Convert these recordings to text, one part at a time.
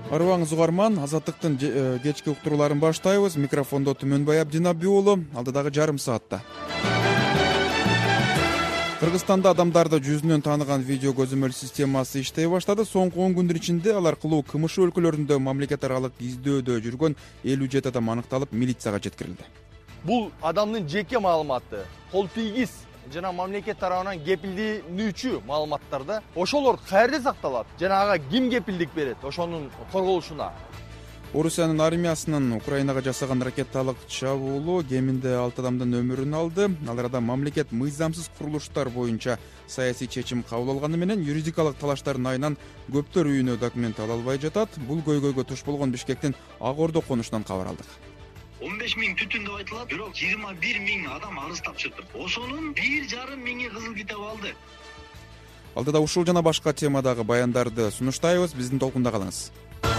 Арыбаңыз угарман, Азаттыктын кечки уктурууларын баштайбыз. Микрофондо Түмөнбай Абдинаби уулу, алдыдагы жарым саатта. Кыргызстанда адамдарды жүзүнөн тааныган видео көзөмөл системасы иштей баштады. Соңку 10 күндүн ичинде алар кылуу КМШ өлкөлөрүндө мамлекет аралык издөөдө жүргөн 57 адам аныкталып, милицияга жеткирилди. Бул адамдын жеке маалыматы, кол тийгиз жана мамлекет тарабынан кепилденүүчү маалыматтарда ошолор каерде сакталат жана ага ким кепилдик берет ошонун корголушуна? Орусиянын армиясынын Украинага жасаган ракеталык чабуулу кеминде 6 адамдын өмүрүн алды. Аларда мамлекет мыйзамсыз курулуштар боюнча саясий чечим кабыл алганы менен юридикалык талаштардын айынан көптөр үйүнө документ ала албай жатат. Бул көйгөйгө туш болгон Бишкектин Ак Ордо конушунан кабар алдык. 15 миң түтүн деп айтылат, бирок 21 миң адам арыз тапшырды. Ошонун 1,5 миңи кызыл китеп алды. Алдыда ушул жана башка темадагы баяндарды сунуштайбыз, биздин толкунда калыңыз.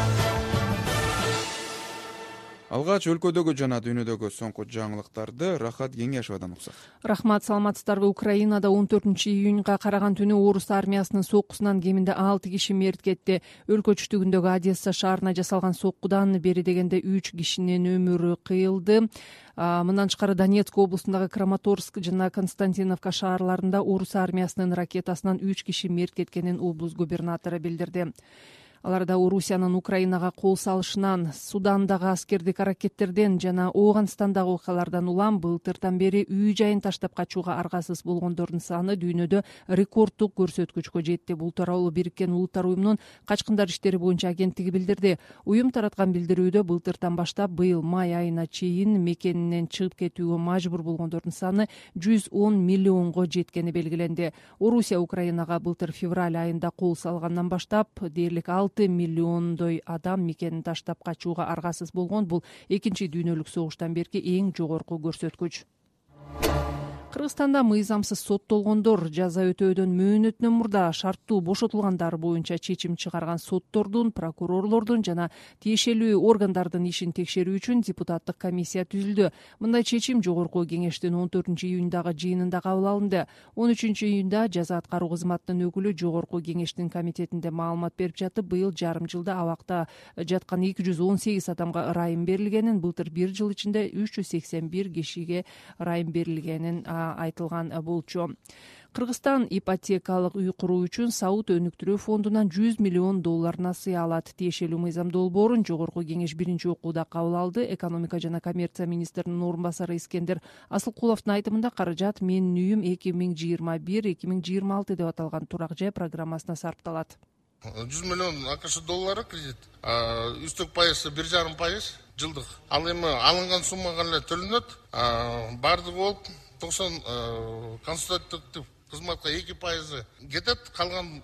Алгач өлкөдөгү жана дүйнөдөгү соңку жаңылыктарды Рахат Кеңешовадан уксак. Рахмат, саламатсыздарбы. Украинада 14-июнга караган түнү орус армиясынын соккусунан кеминде 6 киши мерт кетти. Өлкө чүтүгүндөгү Одесса шаарына жасалган соккудан бери дегенде 3 кишинин өмүрү кыйылды. Мындан тышкары Донецк облусундагы Краматорск жана Константиновка шаарларында орус армиясынын ракетасынан 3 киши мерт кеткенин облус губернатору билдирди. Аларда Орусиянын Украинага кол салышынан, Судандагы аскердик аракеттерден жана Ооганстандагы окуялардан улам былтырдан бери үй жайын таштап качууга аргасыз болгондордун саны дүйнөдө рекорддук көрсөткүчкө жетти. Бул тууралуу Бириккен Улуттар уюмунун качкындар иштери боюнча агенттиги билдирди. Уюм тараткан билдирүүдө былтырдан баштап быйыл май айына чейин мекенинен чыгып кетүүгө мажбур болгондордун саны 110 миллионго жеткени белгиленди. Орусия Украинага былтыр февраль айында кол салгандан баштап дээрлик 6 миллиондой адам мекенин таштап качууга аргасыз болгон. Бул экинчи дүйнөлүк согуштан берки эң жогорку көрсөткүч. Кыргызстанда мыйзамсыз соттолгондор жаза өтөөдөн мөөнөтүнөн мурда шарттуу бошотулгандар боюнча чечим чыгарган соттордун, прокурорлордун жана тиешелүү органдардын ишин текшерүү үчүн депутаттык комиссия түзүлдү. Мындай чечим жогорку кеңештин 14-июндагы жыйынында кабыл алынды. 13-июнда жаза аткаруу кызматынын өкүлү жогорку кеңештин комитетинде маалымат берип жатып, быйыл жарым жылда абакта жаткан 218 адамга ырайым берилгенин, былтыр бир жыл ичинде 381 кишиге ырайым берилгенин айтылган болчу. Кыргызстан ипотекалык үй куруу үчүн саут өнүктүрүү фондунан 100 миллион долларына сый алат. Тиешелүү мыйзам долбоорун жогорку кеңеш биринчи окууда кабыл алды. Экономика жана коммерция министринин орун басары Искендер Асылкуловдун айтымында каражат Менин үйүм 2021-2026 деп аталган турак жай программасына сарпталат. 100 миллион АКШ доллары кредит, үстөк пайызы 1,5% жылдык. Ал эми алынган суммага эле төлөнөт. Бардыгы болуп 90 консультативдик кызматка 2% кетет, калган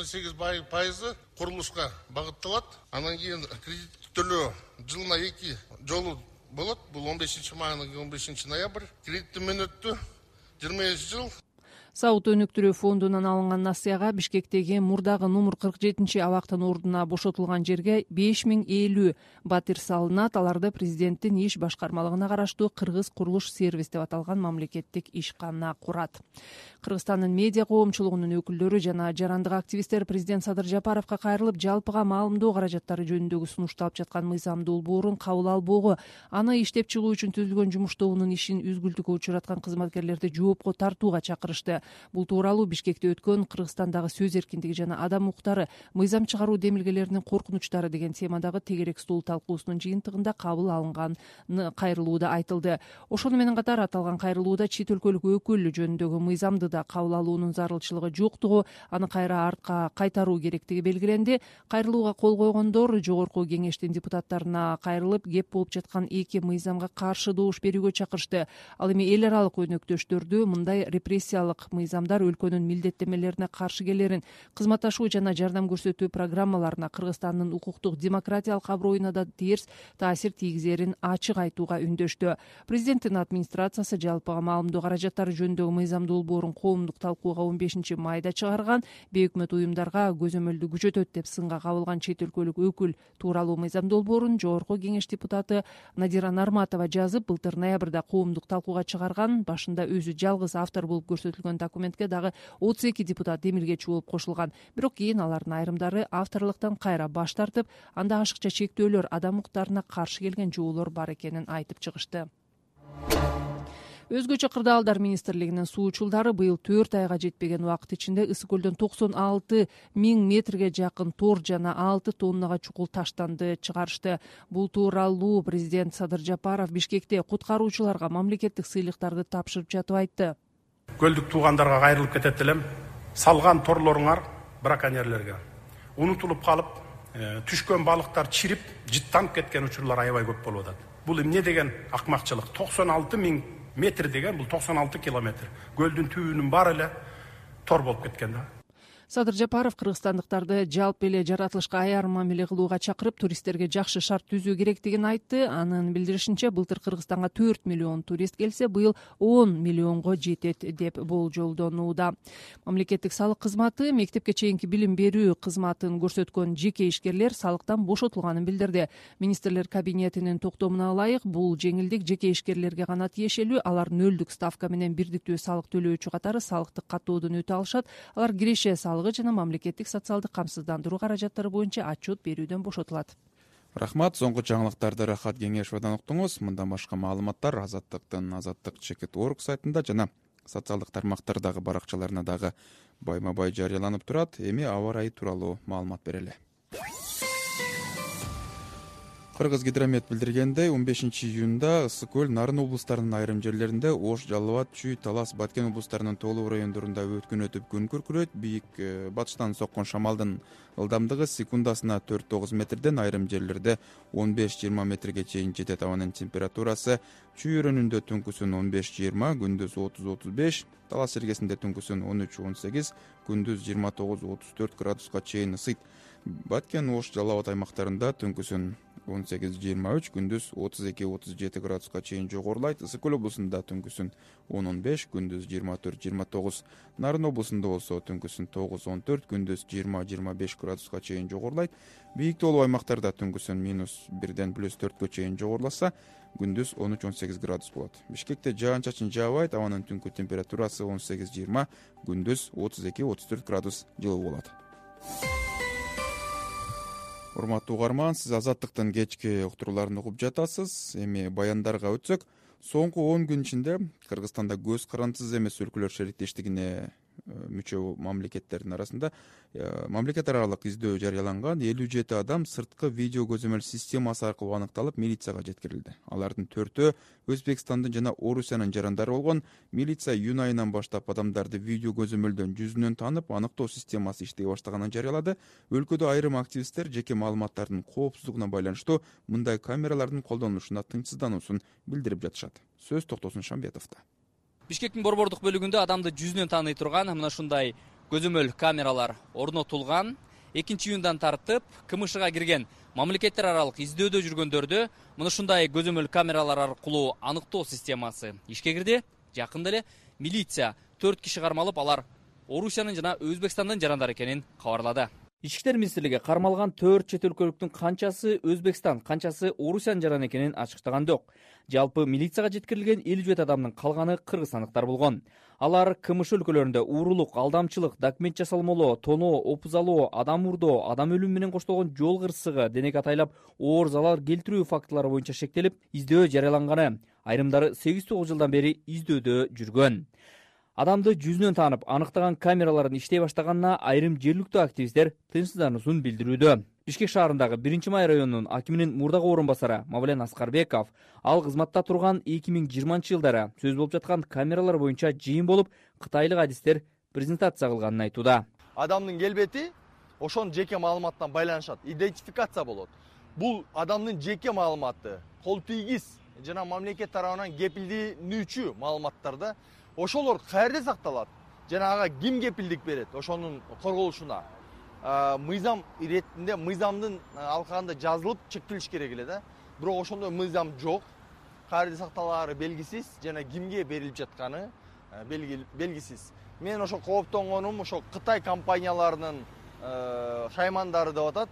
98% курулушка багытталат. Анан кийин кредит төлөө жылына 2 жолу болот. Бул 15-май менен 15-ноябрь. Кредиттин мөөнөтү 20 жыл. Саут өнүктүрүү фондунан алынган насыяга Бишкектеги мурдагы номер 47 абактын ордуна бошотулган жерге 5050 батир салынат. Аларды президенттин иш башкармалыгына караштуу Кыргыз курулуш сервис деп аталган мамлекеттик ишкана курат. Кыргызстандын медиа коомчулугунун өкүлдөрү жана жарандык активисттер президент Садыр Жапаровго кайрылып, жалпыга маалымдоо каражаттары жөнүндөгү сунушталып жаткан мыйзам долбоорун кабыл албоого, аны иштеп чыгуу үчүн түзүлгөн жумуш тобунун ишин үзгүлтүккө учураткан кызматкерлерди жоопко тартууга чакырышты. Бул тууралуу Бишкекте өткөн Кыргызстандагы сөз эркиндиги жана адам укуктары, мыйзам чыгаруу демилгелеринин коркунучтары деген темадагы тегерек стол талкуусунун жыйынтыгында кабыл алынган кайрылууда айтылды. Ошону менен катар аталган кайрылууда чет өлкөлүк өкүл жөнүндөгү мыйзамды да кабыл алуунун зарылчылыгы жоктугу, аны кайра артка кайтаруу керектиги белгиленди. Кайрылууга кол койгондор жогорку кеңештин депутаттарына кайрылып, кеп болуп жаткан эки мыйзамга каршы добуш берүүгө чакырышты. Ал эми эл аралык өнөктөштөрдү мындай репрессиялык мыйзамдар өлкөнүн милдеттенмелерине каршы келерин, кызматташуу жана жардам көрсөтүү программаларына, Кыргызстандын укуктук демократиялык аброюна да терс таасир тийгизерин ачык айтууга үндөштү. Президенттин администрациясы жалпыга маалымдоо каражаттары жөнүндөгү мыйзам долбоорун коомдук талкууга 15-майда чыгарган. Бейөкмөт уюмдарга көзөмөлдү күчөтөт деп сынга кабылган чет өлкөлүк өкүл тууралуу мыйзам долбоорун жогорку кеңеш депутаты Надира Нарматова жазып, былтыр ноябрда коомдук талкууга чыгарган. Башында өзү жалгыз автор болуп көрсөтүлгөн документке дагы 32 депутат демилгечи болуп кошулган. Бирок кийин алардын айрымдары авторлуктан кайра баш тартып, анда ашыкча чектөөлөр, адам укуктарына каршы келген жоолор бар экенин айтып чыгышты. Өзгөчө кырдаалдар министрлигинин суучулдары быйыл 4 айга жетпеген убакыт ичинде Ысык көлдөн 96 000 метрге жакын тор жана 6 тоннага чукул таштанды чыгарышты. Бул тууралуу президент Садыр Жапаров Бишкекте куткаруучуларга мамлекеттик сыйлыктарды тапшырып жатып айтты. Көлдүк туугандарга кайрылып кетет элем. Салган торлоруңар браконьерлерге унутулуп калып, түшкөн балыктар чирип, жыттанып кеткен учурлар аябай көп болуп атат. Бул эмне деген акмакчылык? 96 000 метр деген бул 96 километр. Көлдүн түбүнүн баары эле тор болуп кеткен да. Садыр Жапаров кыргызстандыктарды жалпы эле жаратылышка аяр мамиле кылууга чакырып, туристтерге жакшы шарт түзүү керектигин айтты. Анын билдиришинче, былтыр Кыргызстанга 4 миллион турист келсе, быйыл 10 миллионго жетет деп болжолдонууда. Мамлекеттик салык кызматы мектепке чейинки билим берүү кызматын көрсөткөн жеке ишкерлер салыктан бошотулганын билдирди. Министрлер кабинетинин токтомуна ылайык, бул жеңилдик жеке ишкерлерге гана тиешелүү. Алар нөлдүк ставка менен бирдиктүү салык төлөөчү катары салыктык каттоодон өтө алышат. Алар киреше жана мамлекеттик социалдык камсыздандыруу каражаттары боюнча отчет берүүдөн бошотулат. Рахмат. Соңку жаңылыктарды Рахат Кеңешовдон уктуңуз. Мындан башка маалыматтар Азаттык.org сайтында жана социалдык тармактардагы баракчаларына дагы байма-бай жарыяланып турат. Эми аба ырайы тууралуу маалымат берели. Кыргызгидромет билдиргендей, 15-июнда Ысык көл, Нарын облустарынын айрым жерлеринде, Ош, Жалал Абад, Чүй, Талас, Баткен облустарынын тоолуу райондорунда өткөн өтүп күн күркүрөйт. Бийик батыштан соккон шамалдын ылдамдыгы секундасына 4-9 метрден, айрым жерлерде 15-20 метрге чейин жетет. Абанын температурасы Чүй өрөөнүндө түнкүсүн 15-20, күндүз 30-35, Талас сергесинде түнкүсүн 13-18, күндүз 29-34 градуска чейин ысыйт. Баткен, Ош, Жалал Абад аймактарында түнкүсүн 18-23, күндүз 32-37 градуска чейин жогорулайт. Ысык көл облусунда түнкүсүн 10-15, күндүз 24-29. Нарын облусунда болсо түнкүсүн 9-14, күндүз 20-25 градуска чейин жогорулайт. Бийик тоолуу аймактарда түнкүсүн -1-ден +4 чейин жогоруласа, күндүз 13-18 градус болот. Бишкекте жаан-чачын жаабайт, абанын түнкү температурасы 18-20, күндүз 32-34 градус жылуу болот. Урматтуу угарман, сиз Азаттыктын кечки уктурууларын угуп жатасыз. Эми баяндарга өтсөк, соңку 10 күн ичинде Кыргызстанда көз карандысыз эмес өлкөлөр шериктештигине мүчө мамлекеттердин арасында мамлекет аралык издөө жарыяланган. 57 адам сырткы видео көзөмөл системасы аркылуу аныкталып, милицияга жеткирилди. Алардын 4-өө Өзбекстандын жана Орусиянын жарандары болгон. Милиция июнь айынан баштап адамдарды видео көзөмөлдөн жүзүнөн танып, аныктоо системасы иштей баштаганын жарыялады. Өлкөдө айрым активисттер жеке маалыматтардын коопсуздугуна байланыштуу мындай камералардын колдонулушуна тынчсыздануусун билдирип жатышат. Сөз Токтосун Шамбетовдо. Бишкектин борбордук бөлүгүндө адамды жүзүнөн тааный турган мына ушундай көзөмөл камералар орнотулган. 2-июндан тартып КМШга кирген мамлекеттер аралык издөөдө жүргөндөрдү мына ушундай көзөмөл камералар аркылуу аныктоо системасы ишке кирди. Жакында эле милиция 4 киши кармалып, алар Орусиянын жана Өзбекстандын жарандары экенин кабарлады. Ички иштер министрлиги кармалган 4 чет өлкөлүктүн канчасы Өзбекстан, канчасы Орусиянын жараны экенин ачыктаган жок. Жалпы милицияга жеткирилген 57 адамдын калганы кыргызстандыктар болгон. Алар КМШ өлкөлөрүндө уурулук, алдамчылык, документ жасалмолоо, тоноо, опузалоо, адам урдоо, адам өлүмү менен коштолгон жол кырсыгы, денеге атайлап оор залал келтирүү фактылары боюнча шектелип, издөө жарыяланганы. Айрымдары 8-9 жылдан бери издөөдө жүргөн. Адамды жүзүнөн таанып, аныктаган камералардын иштей баштаганына айрым жергиликтүү активисттер тынчсыздануусун билдирүүдө. Бишкек шаарындагы 1-май районунун акиминин мурдагы орун басары Мавлен Аскарбеков ал кызматта турган 2020-жылдары сөз болуп жаткан камералар боюнча жыйын болуп, кытайлык адистер презентация кылганын айтууда. Адамдын келбети ошонун жеке маалыматтан байланышат, идентификация болот. Бул адамдын жеке маалыматы, кол тийгиз жана мамлекет тарабынан кепилденүүчү маалыматтарда ошолор каерде сакталат жана ага ким кепилдик берет ошонун корголушуна. Мыйзам иретинде мыйзамдын алкагында жазылып чектелиш керек эле да. Бирок ошондой мыйзам жок. Каерде сакталаары белгисиз жана кимге берилип жатканы белгисиз. Мен ошо кооптонгонум ошо Кытай компанияларынын шаймандары деп атат.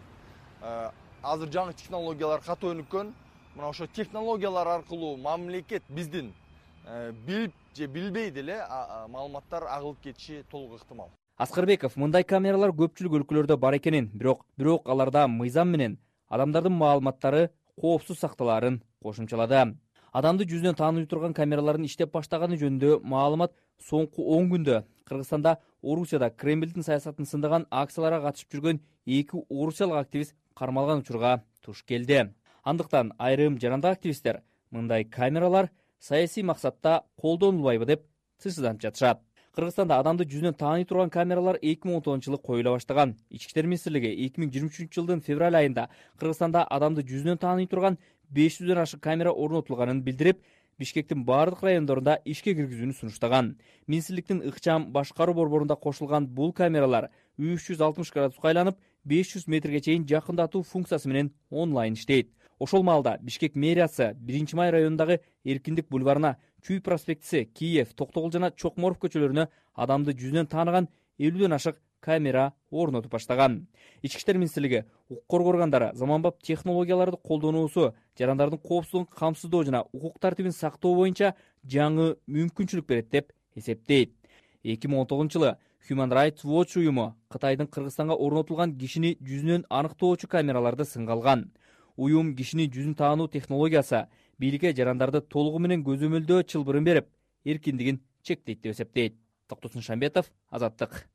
Азыр жаңы технологиялар катуу өнүккөн. Мына ошо технологиялар аркылуу мамлекет биздин билип же билбей деле маалыматтар агылып кетиши толук ыктымал. Аскарбеков мындай камералар көпчүлүк өлкөлөрдө бар экенин, бирок аларда мыйзам менен адамдардын маалыматтары коопсуз сакталаарын кошумчалады. Адамды жүзүнөн тааный турган камералардын иштеп баштаганы жөнүндө маалымат соңку 10 күндө Кыргызстанда, Орусияда Кремлдин саясатын сындаган акцияларга катышып жүргөн 2 орусиялык активист кармалган учурга туш келди. Андыктан айрым жарандык активисттер мындай камералар саясий максатта колдонулбайбы деп сырсызданып жатышат. Кыргызстанда адамды жүзүнөн тааный турган камералар 2019-жылы коюла баштаган. Ички иштер министрлиги 2023-жылдын февраль айында Кыргызстанда адамды жүзүнөн тааный турган 500дөн ашык камера орнотулганын билдирип, Бишкектин бардык райондорунда ишке киргизүүнү сунуштаган. Министрликтин ыкчам башкаруу борборунда кошулган бул камералар 360 градуска айланып, 500 метрге чейин жакындатуу функциясы менен онлайн иштейт. Ошол маалда Бишкек мэриясы 1-май районундагы Эркиндик бульварына, Чүй проспектиси, Киев, Токтогул жана Чокморов көчөлөрүнө адамды жүзүнөн тааныган 50дөн ашык камера орнотуп баштаган. Ички иштер министрлиги укук коргоо органдары заманбап технологияларды колдонуусу, жарандардын коопсуздугун камсыздоо жана укук тартибин сактоо боюнча жаңы мүмкүнчүлүк берет деп эсептейт. 2019-жылы Human Rights Watch уюму Кытайдын Кыргызстанга орнотулган кишини жүзүнөн аныктоочу камераларды сынга алган. Уюм кишини жүзүн таануу технологиясы бийликке жарандарды толугу менен көзөмөлдөө чылбырын берип, эркиндигин чектейт деп эсептейт. Токтосун Шамбетов, Азаттык.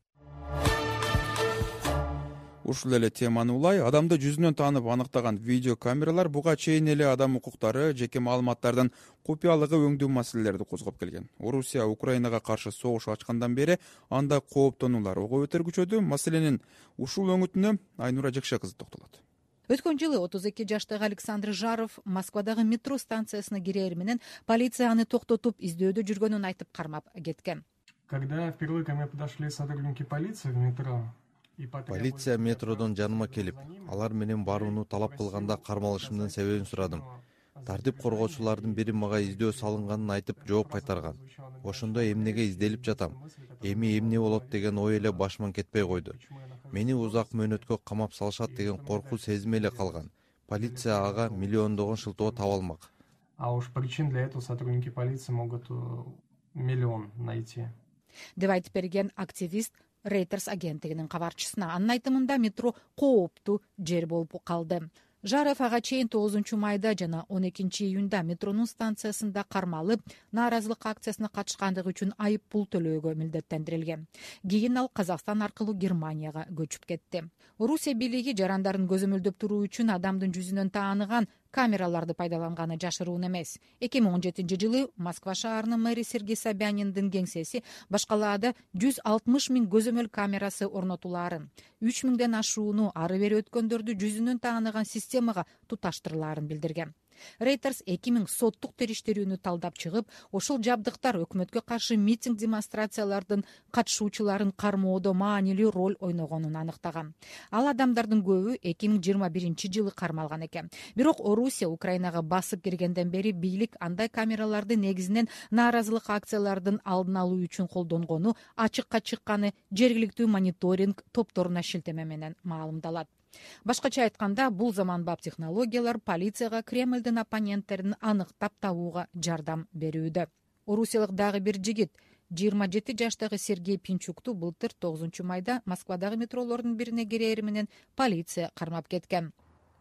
Ушул эле теманы улай адамды жүзүнөн таанып аныктаган видео камералар буга чейин эле адам укуктары, жеке маалыматтардын купуялыгы өңдүү маселелерди козгоп келген. Орусия Украинага каршы согуш ачкандан бери анда кооптонуулар ого бетер күчөдү. Маселенин ушул өңүтүнө Айнура Жекше кызы токтолот. Өткөн жылы 32 жаштагы Александр Жаров Москвадагы метро станциясына кирээр менен полиция аны токтотуп издөөдө жүргөнүн айтып кармап кеткен. Когда впервые ко мне подошли сотрудники полиции в метро, полиция метродон жаныма келип, алар менен барууну талап кылганда кармалышымдын себебин сурадым. Тартип коргоочулардын бири мага издөө салынганын айтып жооп кайтарган. Ошондо эмнеге изделип жатам, эми эмне болот деген ой эле башыман кетпей койду. Мени узак мөөнөткө камап салышат деген коркуу сезими эле калган. Полиция ага миллиондогон шылтоо таба алмак. А уж причин для этого сотрудники полиции могут миллион найти. Деп айтып берген активист Reuters агенттигинин кабарчысына. Анын айтымында метро кооптуу жер болуп калды. Жаров ага чейин 9 майда жана 12 июнда метронун станциясында кармалып, нааразылык акциясына катышкандыгы үчүн айып пул төлөөгө милдеттендирилген. Кийин ал Казакстан аркылуу Германияга көчүп кетти. Орусия бийлиги жарандарын көзөмөлдөп туруу үчүн адамдын жүзүнөн тааныган камераларды пайдаланганы жашыруун эмес. 2017-жылы Москва шаарынын мэри Сергей Собяниндин кеңсеси башкалаада 160 000 көзөмөл камерасы орнотулаарын, 3 000ден ашууну ары бери өткөндөрдү жүзүнөн тааныган системага туташтырылаарын билдирген. Reuters 2000 соттук териштирүүнү талдап чыгып, ошол жабдыктар өкмөткө каршы митинг демонстрациялардын катышуучуларын кармоодо маанилүү роль ойногонун аныктаган. Ал адамдардын көбү 2021-жылы кармалган экен. Бирок Орусия Украинага басып киргенден бери бийлик андай камераларды негизинен нааразылык акциялардын алдын алуу үчүн колдонгону ачыкка чыкканы жергиликтүү мониторинг топторуна шилтеме менен маалымдалат. Башкача айтканда, бул заманбап технологиялар полицияга Кремлдин оппоненттерин аныктап табууга жардам берүүдө. Орусиялык дагы бир жигит 27 жаштагы Сергей Пинчукту былтыр 9 майда Москвадагы метролордун бирине кирээр менен полиция кармап кеткен.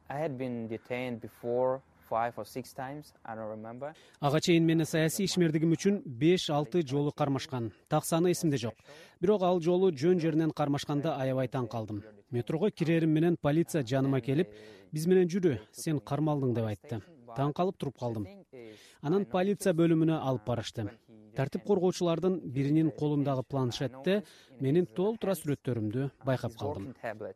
Ага чейин мени саясий ишмердигим үчүн 5-6 жолу кармашкан. Так саны эсимде жок. Бирок ал жолу жөн жеринен кармашканда аябай таң калдым. Метрого кирээрим менен полиция жаныма келип, биз менен жүрү, сен кармалдың деп айтты. Таң калып туруп калдым. Анан полиция бөлүмүнө алып барышты. Тартип коргоочулардын биринин колундагы планшетте менин толтура сүрөттөрүмдү байкап калдым.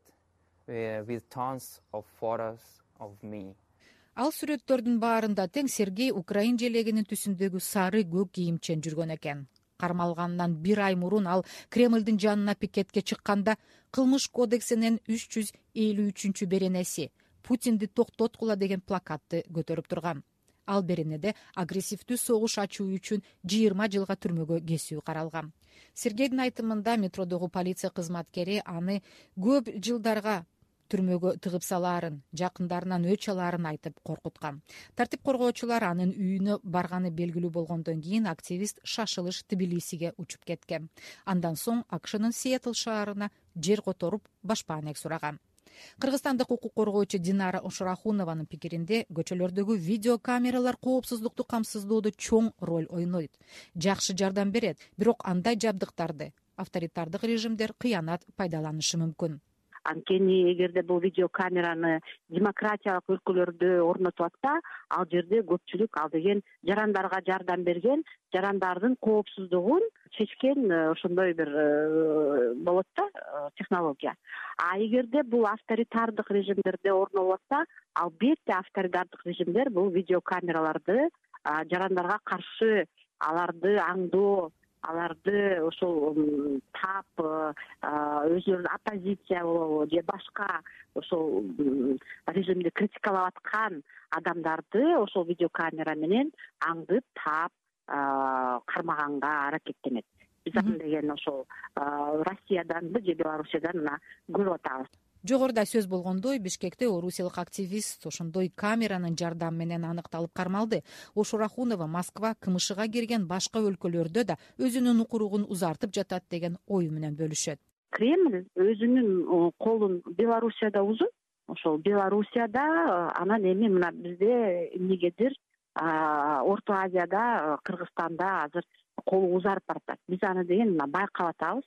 Ал сүрөттөрдүн баарында тең Сергей Украин желегинин түсүндөгү сары көк кийимчен жүргөн экен. Кармалгандан 1 ай мурун ал Кремлдин жанына пикетке чыкканда кылмыш кодексинин 353 беренеси Путинди токтоткула деген плакатты көтөрүп турган. Ал беренеде агрессивдүү согуш ачуу үчүн 20 жылга түрмөгө кесүү каралган. Сергейдин айтымында метродогу полиция кызматкери аны көп жылдарга түрмөгө тыгып салаарын, жакындарынан өч алаарын айтып коркуткан. Тартип коргоочулар анын үйүнө барганы белгилүү болгондон кийин активист шашылыш Тбилисиге учуп кеткен. Андан соң АКШнын Сиэтл шаарына жер которуп башпаанек сураган. Кыргызстандык укук коргоочу Динара Ошурахунованын пикиринде көчөлөрдөгү видео камералар коопсуздукту камсыздоодо чоң роль ойнойт. Жакшы жардам берет, бирок андай жабдыктарды авторитардык режимдер кыянат пайдаланышы мүмкүн. Анткени эгерде бул видео камераны демократиялык өлкөлөрдө орнотуп атса, ал жерде көпчүлүк ал деген жарандарга жардам берген, жарандардын коопсуздугун чечкен ошондой бир болот да технология. А эгерде бул авторитардык режимдерде орнолуп атса, албетте авторитардык режимдер бул видео камераларды жарандарга каршы аларды аңдоо, аларды ошол тап, өзүлөрүн оппозиция болобу же башка ошол режимди критикалап аткан адамдарды ошол видеокамера менен аңдып, тап, кармаганга аракеттенет. Биз аны деген ошол Россияданбы же Белоруссиядан мына көрүп атабыз. Жогоруда сөз болгондой, Бишкекте орусиялык активист ошондой камеранын жардамы менен аныкталып кармалды. Ошурахунова Москва КМШга кирген башка өлкөлөрдө да өзүнүн укуругун узартып жатат деген ою менен бөлүшөт. Кремль өзүнүн колун Белоруссияда узун. Ошол Белоруссияда анан эми мына бизде эмнегедир Орто Азияда, Кыргызстанда азыр колу узарып баратат. Биз аны деген байкап атабыз.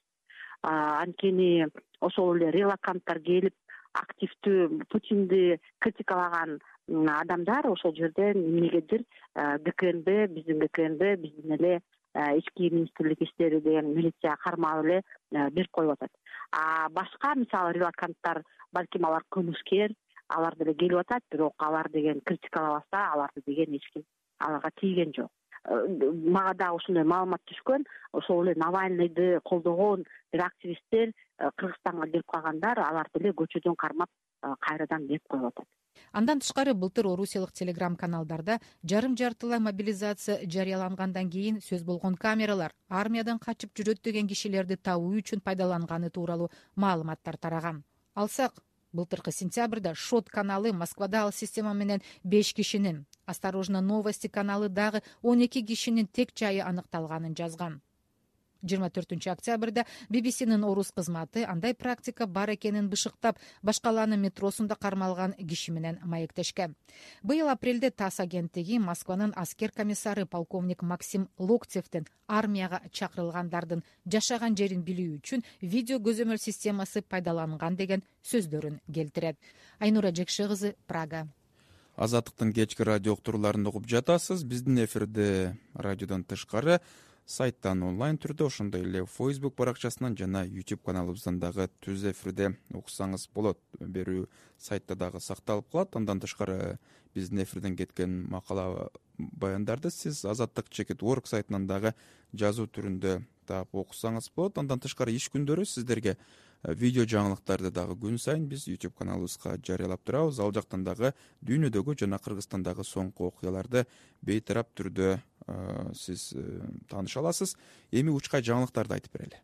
Анткени ошол эле релаканттар келип активдүү Путинди критикалаган адамдар ошол жерден эмнегедир биздин биздин эле ички министрлик иштери деген милиция кармап эле берип коюп атат. Башка мисалы релаканттар балким алар кылмышкер, алар деле келип атат, бирок алар деген критикалабаса, аларды деген эч ким аларга тийген жок. Мага да ушундай маалымат түшкөн, ошол эле Навальныйды колдогон бир активисттер Кыргызстанга келип калгандар, аларды эле көчөдөн кармап кайрадан берип коюп атат. Андан тышкары былтыр орусиялык телеграм каналдарда жарым-жартылай мобилизация жарыялангандан кийин сөз болгон камералар армиядан качып жүрөт деген кишилерди табуу үчүн пайдаланганы тууралуу маалыматтар тараган. Алсак, былтыркы сентябрда Шот каналы Москвада ал система менен 5 кишинин, Осторожно новости каналы дагы 12 кишинин тек жайы аныкталганын жазган. 24 октябрда BBC'нин орус кызматы андай практика бар экенин бышыктап, башкаланын метросунда кармалган киши менен маектешкен. Быйыл апрелде ТАСС агенттиги Москванын аскер комиссары полковник Максим Локтевдин армияга чакырылгандардын жашаган жерин билүү үчүн видео көзөмөл системасы пайдаланган деген сөздөрүн келтирет. Айнура Жекше кызы, Прага. Азаттыктын кечки радио уктурууларын угуп жатасыз. Биздин эфирде радиодон тышкары сайттан онлайн түрдө, ошондой эле Facebook баракчасынан жана YouTube каналыбыздан дагы түз эфирде уксаңыз болот. Берүү сайтта дагы сакталып калат. Андан тышкары биздин эфирден кеткен макала баяндарды сиз azattik.org сайтынан дагы жазуу түрүндө таап окусаңыз болот. Андан тышкары иш күндөрү сиздерге видео жаңылыктарды дагы күн сайын биз YouTube каналыбызга жарыялап турабыз. Ал жактан дагы дүйнөдөгү жана Кыргызстандагы соңку окуяларды бейтарап түрдө сиз тааныша аласыз. Эми учкай жаңылыктарды айтып берели.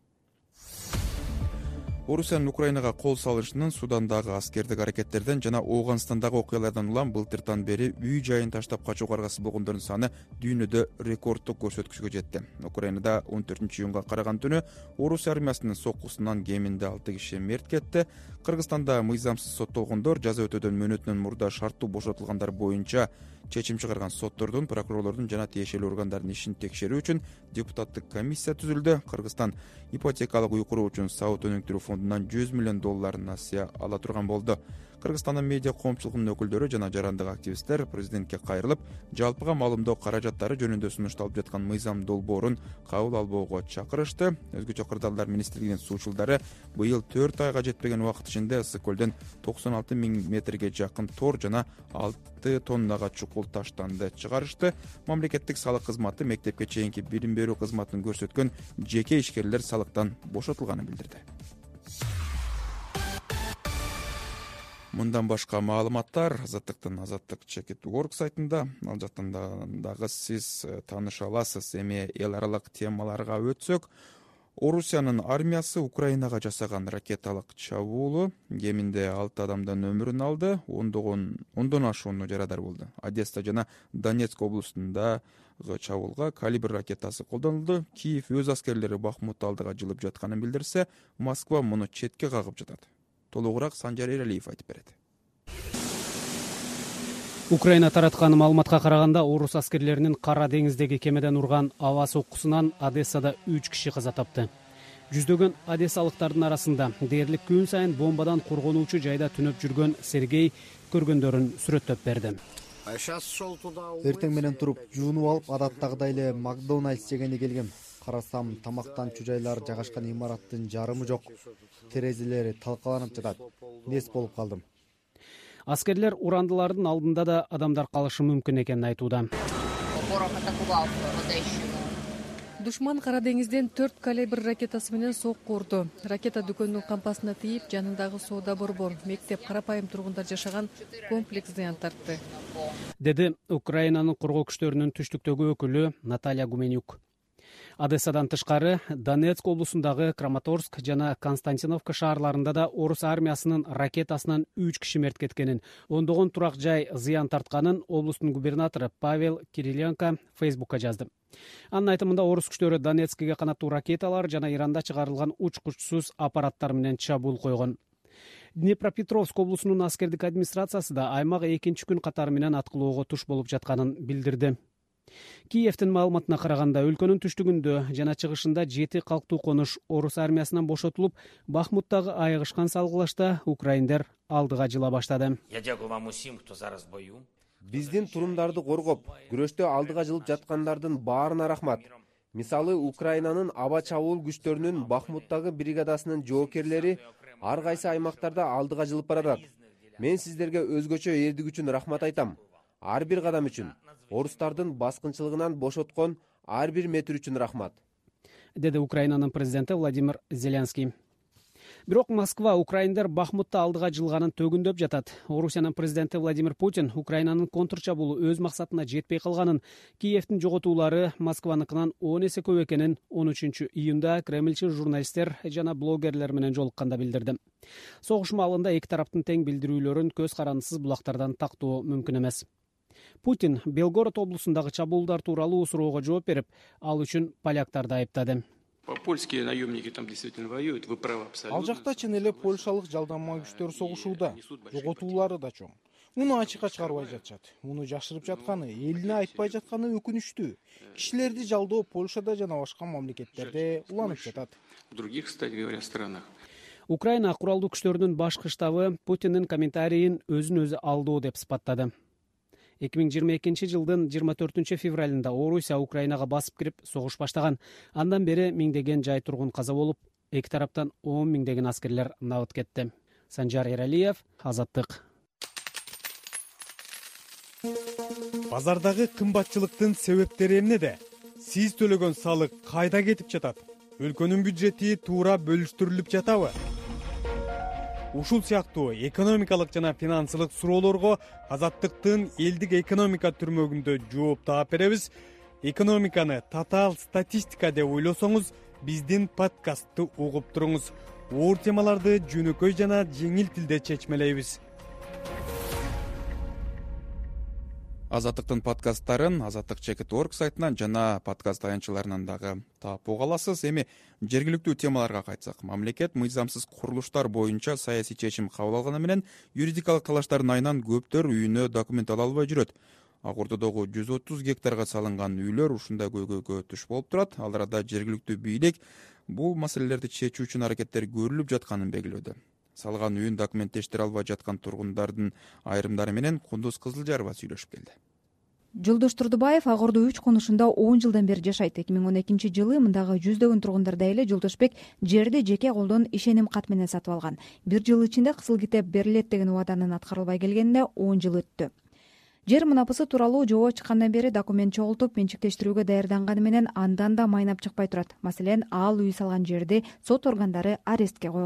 Орусиянын Украинага кол салышынын Судандагы аскердик аракеттерден жана Ооганстандагы окуялардан улам былтыртан бери үй жайын таштап качууга аргасыз болгондордун саны дүйнөдө рекорддук көрсөткүчкө жетти. Украинада 14-июнга караган түнү орус армиясынын соккусунан кеминде 6 киши мерт кетти. Кыргызстанда мыйзамсыз соттолгондор жаза өтөөдөн мөөнөтүнөн мурда шарттуу бошотулгандар боюнча чечим чыгарган соттордун, прокурорлордун жана тиешелүү органдардын ишин текшерүү үчүн депутаттык комиссия түзүлдү. Кыргызстан ипотекалык үй куруу үчүн саут өнүктүрүү фондунан $100 миллион насыя ала турган болду. Кыргызстандын медиа коомчулугунун өкүлдөрү жана жарандык активисттер президентке кайрылып, жалпыга маалымдоо каражаттары жөнүндө сунушталып жаткан мыйзам долбоорун кабыл албоого чакырышты. Өзгөчө кырдаалдар министрлигинин суучулдары быйыл 4 айга жетпеген убакыт ичинде Ысык көлдөн 96 000 метрге жакын тор жана 6 тоннага чукул таштанды чыгарышты. Мамлекеттик салык кызматы мектепке чейинки билим берүү кызматын көрсөткөн жеке ишкерлер салыктан бошотулганын билдирди. Мындан башка маалыматтар Азаттыктын azattik.org сайтында, ал жактан дагы сиз тааныша аласыз. Эми эл аралык темаларга өтсөк, Орусиянын армиясы Украинага жасаган ракеталык чабуулу кеминде 6 адамдын өмүрүн алды, ондон ашууну жарадар болду. Одесса жана Донецк облустунда чабуулга калибр ракетасы колдонулду. Киев өз аскерлери Бахмут алдыга жылып жатканын билдирсе, Москва муну четке кагып жатат. Толугураак Санжар Эралиев айтып берет. Украина тараткан маалыматка караганда, орус аскерлеринин Кара деңиздеги кемеден урган аба соккусунан Одессада 3 киши каза тапты. Жүздөгөн одессалыктардын арасында дээрлик күн сайын бомбадан коргонуучу жайда түнөп жүргөн Сергей көргөндөрүн сүрөттөп берди. Эртең менен туруп, жуунуп алып, адаттагыдай эле Макдональдс жегени келгем. Карасам, тамактанчу жайлар жагашкан имараттын жарымы жок. Терезелери талкаланып жатат. Нес болуп калдым. Аскерлер урандылардын алдында да адамдар калышы мүмкүн экенин айтууда. Душман Кара деңизден 4 калибр ракетасы менен сокку урду. Ракета дүкөнүнүн кампасына тийип, жанындагы соода борбор, мектеп, карапайым тургундар жашаган комплекс зыян тартты, деди Украинанын коргоо күчтөрүнүн түштүктөгү өкүлү Наталья Гуменюк. Одессадан тышкары Донецк облусундагы Краматорск жана Константиновка шаарларында да орус армиясынын ракетасынан 3 киши мерт кеткенин, ондогон турак жай зыян тартканын облустун губернатору Павел Кириленко Фейсбукка жазды. Анын айтымында орус күчтөрү Донецкиге канаттуу ракеталар жана Иранда чыгарылган учкучсуз аппараттар менен чабуул койгон. Днепропетровск облусунун аскердик администрациясы да аймак 2 күн катары менен аткылоого туш болуп жатканын билдирди. Киевтин маалыматына караганда, өлкөнүн түштүгүндө жана чыгышында 7 калктуу конуш орус армиясынан бошотулуп, Бахмуттагы айыгышкан салгылашта украиндер алдыга жыла баштады. Биздин турумдарды коргоп, күрөштө алдыга жылып жаткандардын баарына рахмат. Мисалы, Украинанын аба чабуул күчтөрүнүн Бахмуттагы бригадасынын жоокерлери ар кайсы аймактарда алдыга жылып баратат. Мен сиздерге өзгөчө эрдик үчүн рахмат айтам. Ар бир кадам үчүн, орустардын баскынчылыгынан бошоткон ар бир метр үчүн рахмат, деди Украинанын президенти Владимир Зеленский. Бирок Москва украиндер Бахмутта алдыга жылганын төгүндөп жатат. Орусиянын президенти Владимир Путин Украинанын контрчабуулу өз максатына жетпей калганын, Киевтин жоготуулары Москваныкынан 10 эсе көп экенин 13 июнда кремльчи журналисттер жана блогерлер менен жолукканда билдирди. Согуш маалында эки тараптын тең билдирүүлөрүн көз карандысыз булактардан тактоо мүмкүн эмес. Путин Белгород облусундагы чабуулдар тууралуу суроого жооп берип, ал үчүн поляктарды айыптады. Польские наемники там действительно воюют, вы правы абсолютно. Ал жакта чын эле польшалык жалданма күчтөр согушууда, жоготуулары да чоң. Муну ачыкка чыгарбай жатышат. Муну жашырып жатканы, элине айтпай жатканы өкүнүчтүү. Кишилерди жалдоо Польшада жана башка мамлекеттерде уланып жатат. В других, кстати говоря, странах. Украина куралдуу күчтөрүнүн башкы штабы Путиндин комментарийин өзүн-өзү алдоо деп сыпаттады. 2022 жылдын 24 февралында Орусия Украинага басып кирип согуш баштаган. Андан бери миңдеген жай тургун каза болуп, эки тараптан 10 миңдеген аскерлер набыт кетти. Санжар Эралиев, Азаттык. Базардагы кымбатчылыктын себептери эмнеде? Сиз төлөгөн салык кайда кетип жатат? Өлкөнүн бюджети туура бөлүштүрүлүп жатабы? Ушул сыяктуу экономикалык жана финансылык суроолорго Азаттыктын элдик экономика түрмөгүндө жооп таап беребиз. Экономиканы татаал статистика деп ойлосоңуз, биздин подкастты угуп туруңуз. Оор темаларды жөнөкөй жана жеңил тилде чечмелейбиз. Азаттыктын подкасттарын azattik.org сайтынан жана подкаст аянтчыларынан дагы таап аласыз. Эми жергиликтүү темаларга кайтсак, мамлекет мыйзамсыз курулуштар боюнча саясий чечим кабыл алганы менен юридикалык талаштардын айынан көптөр үйүнө документ ала албай жүрөт. Ак Ордодогу 130 гектарга салынган үйлөр ушундай көйгөйгө туш болуп турат. Ал арада жергиликтүү бийлик бул маселелерди чечүү үчүн аракеттер көрүлүп жатканын белгилөөдө. Салган үйүн документтештире албай жаткан тургундардын айрымдары менен Кундуз Кызылжарова сүйлөшүп келди. Жолдош Турдубаев Ак Ордо 3 конушунда 10 жылдан бери жашайт. 2012 жылы мындагы жүздөгөн тургундардай эле Жолдошбек жерди жеке колдон ишеним кат менен сатып алган. Бир жыл ичинде кызыл китеп берилет деген убаданын аткарылбай келгенине 10 жыл өттү. Жер мунапысы тууралуу жобо чыккандан бери документ чогултуп менчиктештирүүгө даярданганы менен андан да майнап чыкпай турат. Маселен, ал үй салган жерди сот органдары арестке койгон.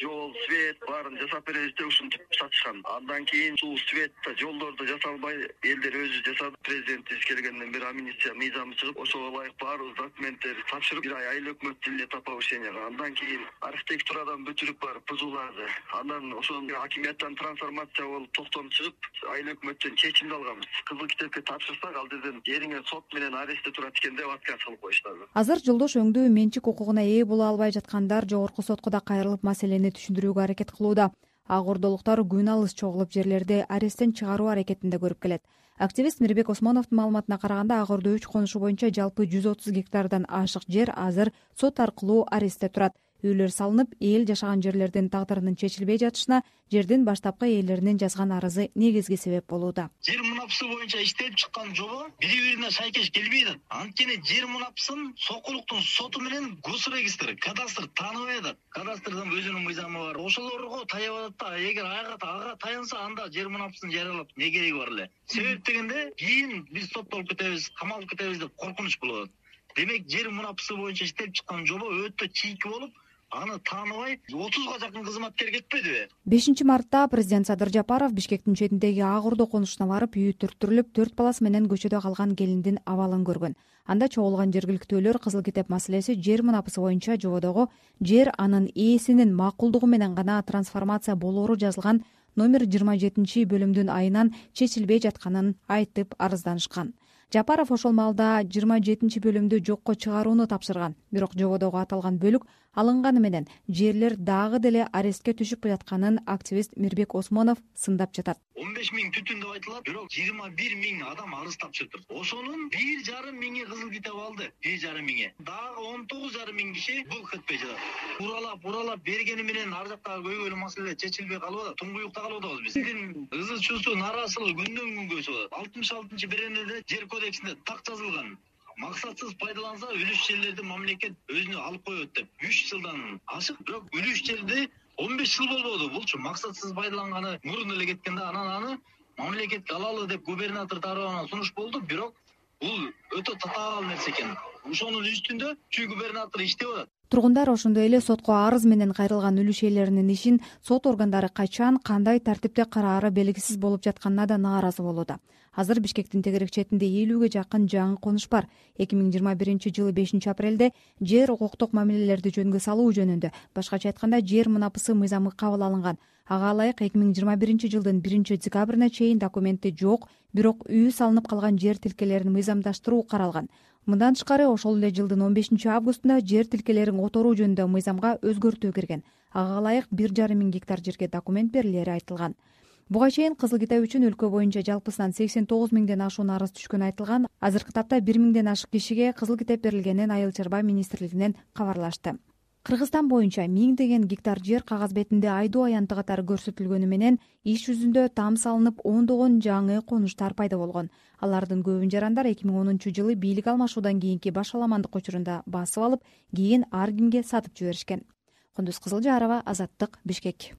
жол, свет баарын жасап беребиз деп ушинтип сатышкан. Андан кийин суу, свет, жолдорду жасалбай элдер өзү жасады. Президентибиз келгенден бери амнистия мыйзамы чыгып, ошого ылайык баарыбыз документтерди тапшырып, бир ай өкмөт тилине по повышенияга. Андан кийин архитектурадан бүтүрүп барып бузууларды. Андан ошол акимияттан трансформация болуп токтонуп чыгып, айыл өкмөттөн чечимди алганбыз. Кызыл китепке тапшырсак, ал жерден жериңер сот менен арестте турат экен деп отказ кылып коюшту. Азыр жолдош өңдүү менчик укугуна ээ боло албай жаткандар жогорку сотко да кайрылып маселени түшүндүрүүгө аракет кылууда. Ак Ордолуктар күн алыс чогулуп жерлерди аресттен чыгаруу аракетинде көрүп келет. Активист Мирбек Осмоновдун маалыматына караганда, Ак Ордо 3 конушу боюнча жалпы 130 гектардан ашык жер азыр сот аркылуу арестте турат. Үйлөр салынып, эл жашаган жерлердин тагдырынын чечилбей жатышына жердин баштапкы ээлеринин жазган арызы негизги себеп болууда. Жер мунапысы боюнча иштелип чыккан жобо бири-бирине сайкеш келбейт. Анткени жер мунапысын Сокулуктун соту менен госрегистр, кадастр тааныбай атат. Кадастрдын өзүнүн мыйзамы бар. Ошолорго таянып атат да, эгер ага таянса, анда жер мунапысын жарыялап не кереги бар эле. Себеп дегенде кийин биз соттолуп кетебиз, камалып кетебиз деп коркунуч болот. Демек, жер мунапысы боюнча иштелип чыккан жобо өтө чийки болуп, аны тааныбай 30га жакын кызматкер кетпедиби? 5 мартта президент Садыр Жапаров Бишкектин четиндеги Ак Ордо конушуна барып, үйү түрттүрүлүп, 4 баласы менен көчөдө калган келиндин абалын көргөн. Анда чогулган жергиликтүүлөр кызыл китеп маселеси жер мунапысы боюнча жободогу жер анын ээсинин макулдугу менен гана трансформация болоору жазылган номер 27-бөлүмдүн айынан чечилбей жатканын айтып арызданышкан. Жапаров ошол маалда 27-бөлүмдү жокко чыгарууну тапшырган. Бирок жободогу аталган бөлүк алынганы менен жерлер дагы деле арестке түшүп жатканын активист Мирбек Осмонов сындап жатат. 15 миң түтүн деп айтылат, бирок 21 миң адам арыз тапшырды. Ошонун 1,5 миңи кызыл китеп алды. 1,5 миңи. Дагы 19,5 миң киши бул кетпей жатат. Уралап бергени менен ар жактагы көйгөйлүү маселе чечилбей калып атат. Туңгуюкта калып атабыз биз. Биздин ызы чуусу, нараасылык күндөн күнгө өсүп атат. 66-беренеде жер кодексинде так жазылган. Максатсыз пайдаланса, үлүш жерлерди мамлекет өзүнө алып коет деп 3 жылдан ашык, бирок үлүш жерди 15 жыл болбоду. Булчу максатсыз пайдаланганы мурун эле кеткен да, анан аны мамлекетке алалы деп губернатор тарабынан сунуш болду, бирок бул өтө татаал нерсе экен. Ошонун үстүндө чүй губернатор иштеп атат. Тургундар ошондой эле сотко арыз менен кайрылган үлүш ээлеринин ишин сот органдары качан, кандай тартипте караары белгисиз болуп жатканына да нааразы болууда. Азыр Бишкектин тегерек четинде 50ге жакын жаңы конуш бар. 2021-жылы 5-апрелде жер укуктук мамилелерди жөнгө салуу жөнүндө, башкача айтканда жер мунапысы мыйзамы кабыл алынган. Ага ылайык 2021-жылдын 1-декабрына чейин документи жок, бирок үй салынып калган жер тилкелерин мыйзамдаштыруу каралган. Мындан тышкары ошол эле жылдын 15-августунда жер тилкелерин которуу жөнүндө мыйзамга өзгөртүү кирген. Ага ылайык 1,5 миң гектар жерге документ берилери айтылган. Буга чейин кызыл китеп үчүн өлкө боюнча жалпысынан 89 миңден ашуун арыз түшкөнү айтылган. Азыркы тапта 1 миңден ашык кишиге кызыл китеп берилгенин Айыл чарба министрлигинен кабарлашты. Кыргызстан боюнча миңдеген гектар жер кагаз бетинде айдоо аянты катары көрсөтүлгөнү менен иш жүзүндө там салынып, ондогон жаңы конуштар пайда болгон. Алардын көбүн жарандар 2010-жылы бийлик алмашуудан кийинки башаламандык учурунда басып алып, кийин ар кимге сатып жиберишкен. Кундуз Кызылжарова, Азаттык, Бишкек.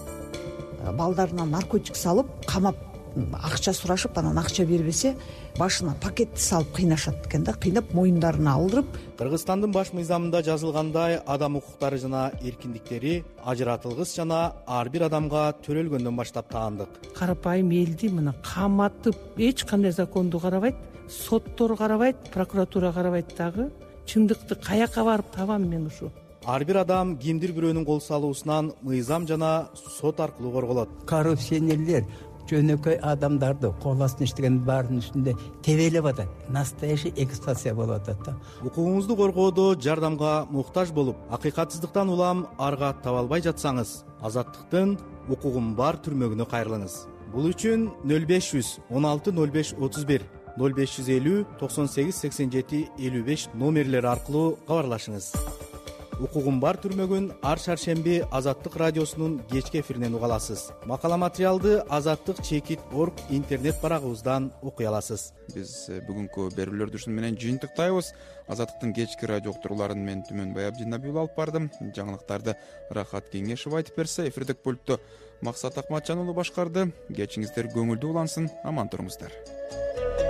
Балдарына наркотик салып, камап акча сурашып, анан акча бербесе, башына пакетти салып кыйнашат экен да, кыйнап моюндарына алдырып. Кыргызстандын баш мыйзамында жазылгандай, адам укуктары жана эркиндиктери ажыратылгыс жана ар бир адамга төрөлгөндөн баштап таандык. Карапайым элди мына каматып, эч кандай законду карабайт, соттор карабайт, прокуратура карабайт дагы. Чындыкты каяка барып табам мен ушу? Ар бир адам кимдир бирөөнүн кол салуусунан мыйзам жана сот аркылуу корголот. Коррупционерлер жөнөкөй адамдарды кол астына иштеген баардын үстүндө тебелеп атат. Настоящий эксплуатация болуп атат да. Укугуңузду коргоодо жардамга муктаж болуп, акыйкатсыздыктан улам арга таба албай жатсаңыз, Азаттыктын укугум бар түрмөгүнө кайрылыңыз. Бул үчүн 0500 16 05 31 0550 98 87 55 номерлери аркылуу кабарлашыңыз. Укугум бар түрмөгүн ар шаршемби Азаттык радиосунун кечки эфиринен уга аласыз. Макала материалды azattik.org интернет барагыбыздан окуй аласыз. Биз бүгүнкү берүүлөрдү ушун менен жыйынтыктайбыз. Азаттыктын кечки радио уктурууларын мен Түмөнбай Абдинабиев алып бардым. Жаңылыктарды Рахат Кеңешев айтып берсе, эфирдик пультту Максат Акматжан уулу башкарды. Кечиңиздер көңүлдүү улансын, аман туруңуздар.